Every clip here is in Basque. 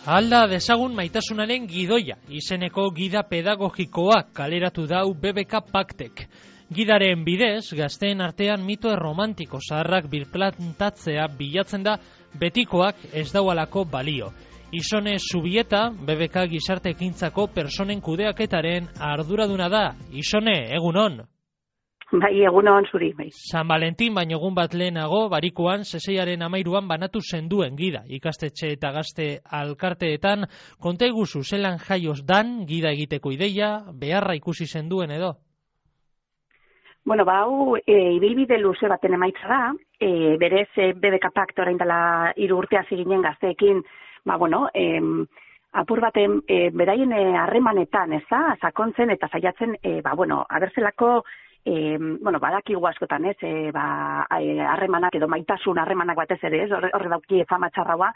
Alda dezagun maitasunaren gidoia, izeneko gida pedagogikoa kaleratu dau BBK Paktek. Gidaren bidez, gazteen artean mito erromantiko zaharrak birplantatzea bilatzen da betikoak ez daualako balio. Isone Zubieta, BBK gizarte ekintzako personen kudeaketaren arduraduna da. Isone, egunon? Bai, egunon zuri, bai. San Valentin baino egun bat lehenago, barikuan, 6.13 banatu zenduen gida. Ikastetxe eta gazte alkarteetan, konta iguzu zelan jaioz dan, gida egiteko ideia, beharra ikusi zenduen edo? Bueno, hau, ibilbide luze baten emaitza da, berez BBK Pakt orain dela 3 urte hasi ginen gazteekin, apur baten beraien harremanetan, ez da, sakontzen eta saiatzen, abertzelako, badakigu askotan, ez, harremanak edo maitasun harremanak batez ere, ez, horre dauki fama txarraua,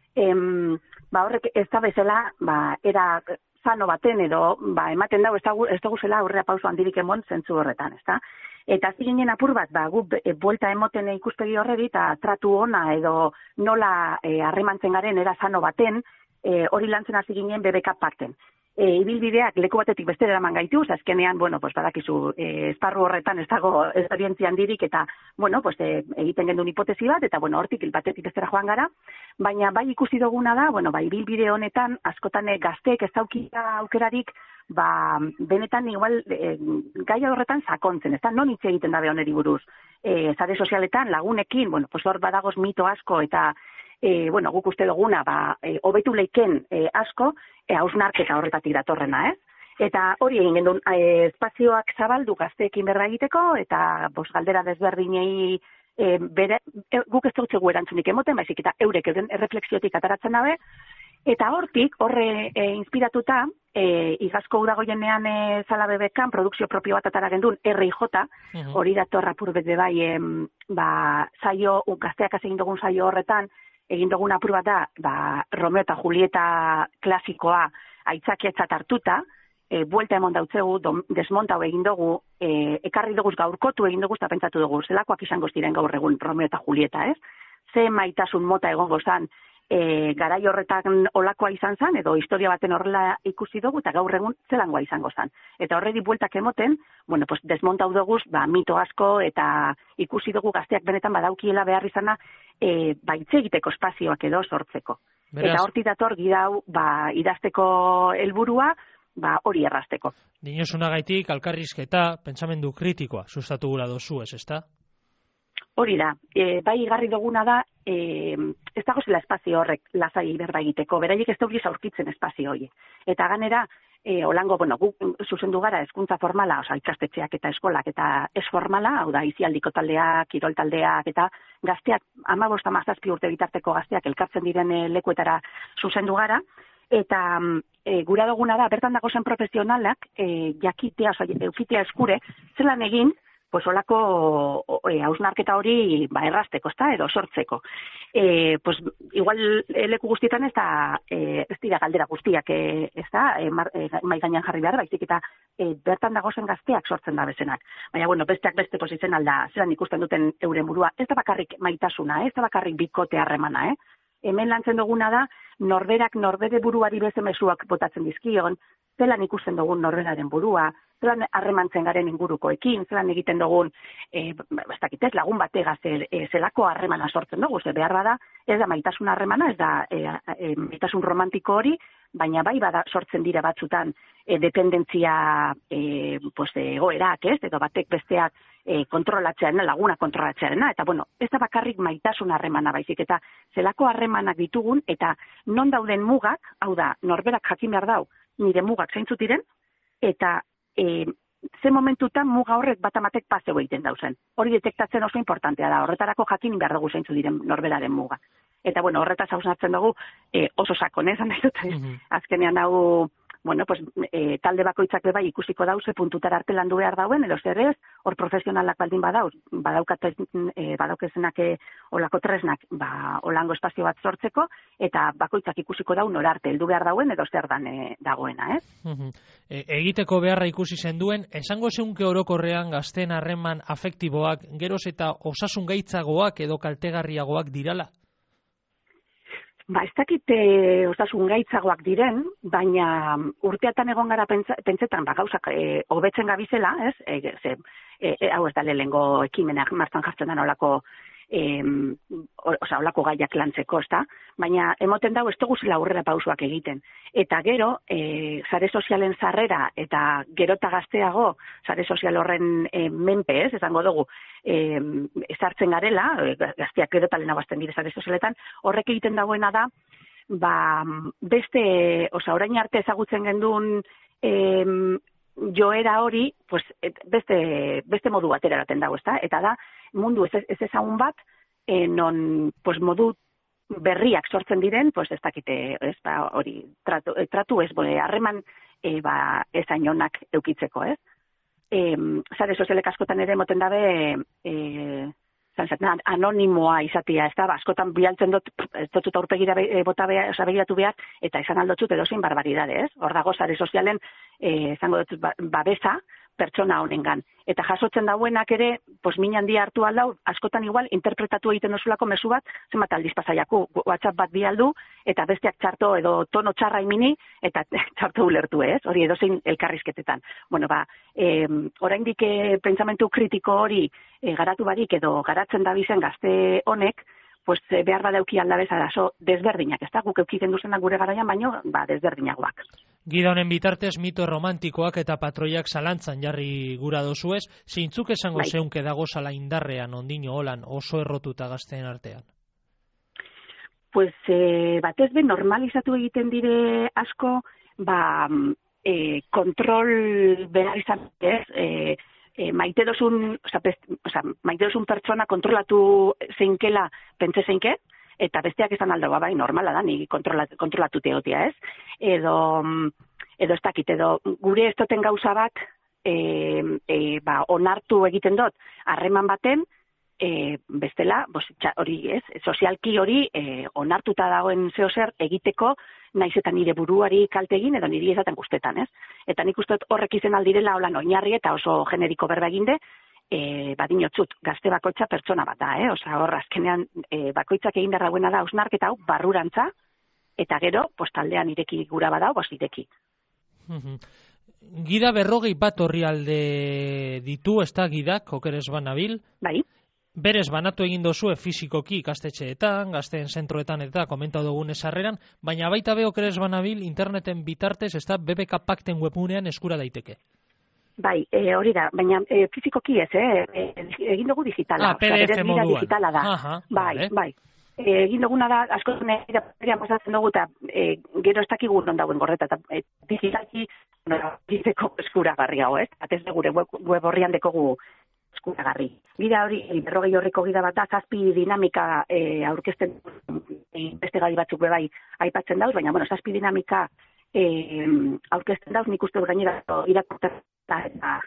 horrek ez da bezala, era zano baten edo, ematen dau, ez dugu zela aurrera pauso handirik emon zentzu horretan, ez da. Eta hasi ginen apur bat, guk buelta emoten ikuspegi horreri, eta tratu ona edo nola harremantzen garen era zano baten, hori lantzen hasi ginen BBK Pakten. Ibilbideak leku batetik bestera eraman gaitu, azkenean, badakizu, esparru horretan ez dago esperientzia handirik eta, egiten gendun hipotesi bat, eta, hortik batetik bestera joan gara, baina bai ikusi duguna da, ibilbide honetan, askotan gazteek ez daukita aukerarik, benetan igual gai horretan sakontzen, ez da, non hitz egiten dabe honeri buruz. Sare sozialetan, lagunekin, hor badagoz mito asko eta, guk uste duguna, hobetu leiken asko, hausnarketa horretatik datorrena, ez? Eta hori egin gendun, espazioak zabaldu gazteekin berda egiteko, eta galdera desberdinei guk ez dutxegu erantzunik emoten, baizik eta eurek erreflexiotik ataratzen dabe, eta horre inspiratuta, igazko udagoienean zala BBK, produkzio propio bat atara gendun, RIJ, hori datorra purbet bai, gazteak egin dugun saio horretan, egin dugun apur bat da, Romeo eta Julieta klasikoa aitzakiatzat hartuta, buelta emon dautzegu, desmontau egin dugu, ekarri dugu gaurkotu egin dugu, eta pentsatu dugu, zelakoak izango ziren gaur egun Romeo eta Julieta, ez? Ze maitasun mota egongo zan, garai horretan olakoa izan zen, edo historia baten horrela ikusi dugu, eta gaur egun zelangoa izango zen. Eta horredi bueltak emoten, desmontau dugu, mito asko, eta ikusi dugu gazteak benetan badaukiela behar izana, baitze egiteko espazioak edo sortzeko. Beraz, eta hortik dator gidau idazteko helburua, hori errazteko. Dinosunagaitik, alkarrizketa, pentsamendu kritikoa sustatu gula dozu, ezta? Hori da, bai igarri duguna da, ez dago zela espazio horrek lazai berba egiteko, beraiek ez dauriz aurkitzen espazio hori. Eta ganera, holango, guk zuzendu gara hezkuntza formala, ikastetxeak eta eskolak eta ez formala, hau da, izialdiko taldeak, kirol taldeak, eta gazteak, 15-17 urte bitarteko gazteak elkartzen diren lekuetara zuzendu gara, eta gura duguna da, bertan dago zen profesionalak, jakitea, eukitea eskure, zelan egin, olako hausnarketa hori errazteko, edo sortzeko. Igual leku guztietan ez dira galdera guztiak, mai gainean jarri behar, baizik eta bertan dagozen gazteak sortzen da bezenak. Baina, besteak beste pozitzen alda, zelan ikusten duten euren burua, ez da bakarrik maitasuna, ez da bakarrik bikote harremana, Hemen lantzen duguna da, norberak norbere buruari beste mezuak botatzen dizkion, zelan ikusten dugun norberaren burua, zelan harremantzen garen ingurukoekin, zelan egiten dugun, lagun bategaz zelako harremana sortzen dugu, behar bada, ez da maitasun harremana, ez da maitasun romantiko hori, baina bai bada sortzen dira batzutan dependentzia egoerak, edo batek besteak kontrolatzearena, laguna kontrolatzearena, eta ez da bakarrik maitasun harremana baizik, eta zelako harremanak ditugun, eta non dauden mugak, hau da, norberak jakin behar dau, nire mugak zeintzut diren, eta ze momentutan muga horrek batamatek paseo egiten dauzen. Hori detektatzen oso importantea da, horretarako jakin behar dugu zeintzut diren norberaren muga. Eta horretaz hausnartzen dugu oso sakon, nahi dut, azkenean hau, talde bakoitzak bai ikusiko dauze puntutara arte landu behar dauen, edo zer ez, hor profesionalak baldin badaukezenak olako tresnak, olango espazio bat sortzeko, eta bakoitzak ikusiko daun nora arte heldu behar dauen, edo zer dan dagoena, ez? Egiteko beharra ikusi zenduen, esango zeunke orokorrean gazteen harreman afektiboak, geroz eta osasun gaitzagoak edo kaltegarriagoak dirala? Ba, ez dakit osasun gaitzagoak diren, baina urteatan egon gara pentsetan, gauzak hobetzen gabizela, ez? Hau ez da lehengo ekimenak martzan jartzen da nolako olako gaiak lantzeko, ezta? Baina emoten dago ez dugu zela aurrera pausoak egiten. Eta gero, sare sozialen sarrera eta gero eta gazteago, sare sozial horren menpe, ez, esango dugu, ezartzen garela, gazteak gero eta lehenago azten dire sare sozialetan, horrek egiten dagoena da, beste, orain arte ezagutzen gendun joera hori, pues, beste modu batera eraten dago, ezta? Eta da, mundu ez ezagun bat, non, pues, modu berriak sortzen diren, pues, ez dakite, ez, hori, tratu ez, harreman, ezain honak eukitzeko, ez? Sare sozialek askotan ere moten dabe, anonimoa izatea, ez da, askotan bialtzen dut, ez dut aurpegira begiratu behar, eta esan aldotzut edozein barbaridade, ez? Hor dago sare sozialen, izango dut, babesa, pertsona honengan. Eta jasotzen dauenak ere, pues min handia hartu aldau, askotan igual interpretatu egiten dozulako mezu bat, zenbat aldiz pasaiaku, WhatsApp bat bialdu, eta besteak txarto edo tono txarra imini, eta txarto ulertu, ez? Hori edozein elkarrizketetan. Bueno, oraindik pentsamentu kritiko hori garatu barik edo garatzen dabizen gazte honek, pues behar badauki aldabez arazo desberdinak, ez da, guk eukiten duzenak gure garaian, baino, desberdinagoak. Gida honen bitartez, mito romantikoak eta patroiak zalantzan jarri gura dozuez, zeintzuk esango zeunke dago zala indarrean, ondino holan, oso errotuta gazteen artean? Pues, batez be, normalizatu egiten dire asko, kontrol behar izan, ez, maite dozun pertsona kontrolatu zeinkela pentsa zeinke, eta besteak izan aldo, bai, normala da, ni kontrolatu teotia, ez? Edo ez dakit, edo gure ez duten gauza bat, onartu egiten dut, harreman baten, bestela, hori ez, sozialki hori onartuta dagoen zeozer egiteko, naiz eta nire buruari kalte egin, edo niri ezaten guztetan, ez? Eta nik uste horrek izen aldirela holan oinarri eta oso generiko berba eginde, badinotzut, gazte bakoitza pertsona bat da, hor azkenean bakoitzak egin behar dagoena da, hausnarketa hau, barrurantza, eta gero, postaldean ireki gura badau, ireki. Gida 21 orrialde ditu, ez da gidak, okeres banabil? Bai. Berez banatu egin dozue fizikoki ikastetxeetan, gazteen zentroetan eta komentau dugun esarreran, baina baita be okeres banabil interneten bitartez, ez da BBK Pakten webgunean eskura daiteke. Bai, hori da, baina fizikoki ez, egin dugu digitala. PDF moduan. Digitala da. Aha, bai. Egin duguna da, asko nire pasatzen dugu, eta gero ez dakigu non dauen gorreta, eta digitalki egiteko eskuragarriago, ez? Atez gure web horrian dekogu eskuragarri. Gida hori, 40 horriko gida bat da, 7 dinamika aurkezten beste gai batzuk bebai aipatzen dauz, baina, 7 dinamika aurkezten dauz, nik uste gainera irakurtzen eta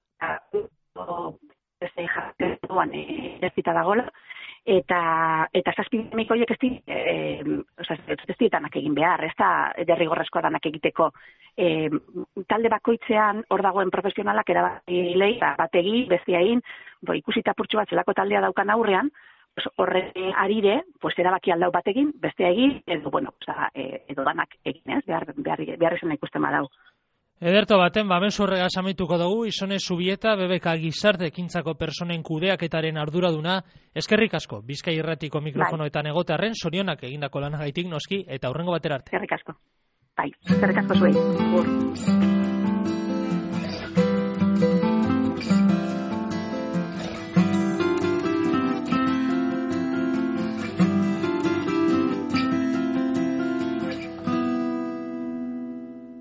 jartzen duan ezita dagoela, eta 7 dinamiko horiek ez ditanak egin behar, ez da derrigorrezkoa danak egiteko. Talde bakoitzean hor dagoen profesionalak erabailei bategi, bestiain, ikusita purtsu bat zelako taldea daukan aurrean, horre arire, erabaki aldau bategin, bestea egin, edo danak egin, ez? Behar izan ikusten badau. Ederto baten, mezu horregaz amaituko dugu, Izone Zubieta, BBK Gizarte ekintzako personen kudeaketaren arduraduna, eskerrik asko, Bizkai Irratiko mikrofonoetan egotearren, zorionak egindako lanagaitik noski, eta hurrengo batera arte. Eskerrik asko. Bai, eskerrik asko zuei.